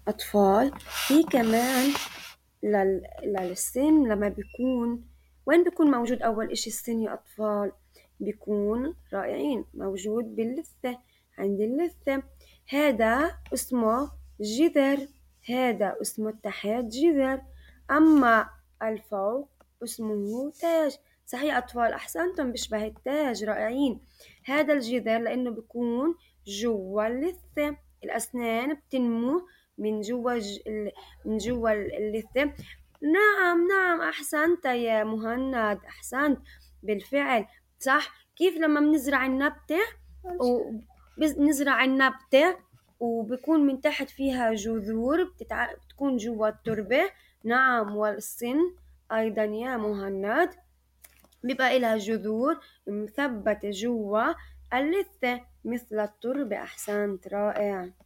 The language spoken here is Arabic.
أطفال. في كمان للسن لما بيكون، وين بيكون موجود أول إشي السن يا أطفال؟ بيكون رائعين موجود باللثة، عند اللثة. هذا اسمه جذر، هذا اسمه تحت جذر، أما الفوق اسمه تاج. صحيح يا أطفال، أحسنتم، بيشبه التاج، رائعين. هذا الجذر لأنه بيكون جوا اللثة، الأسنان بتنمو من جوا من جوا اللثة. نعم نعم، أحسنت يا مهند، أحسنت بالفعل، صح. كيف لما بنزرع النبتة وبنزرع النبتة وبكون من تحت فيها جذور بتكون جوا التربة. نعم، والسن أيضا يا مهند بيبقى إلها جذور مثبتة جوا اللثة مثل التربة. أحسنت، رائع.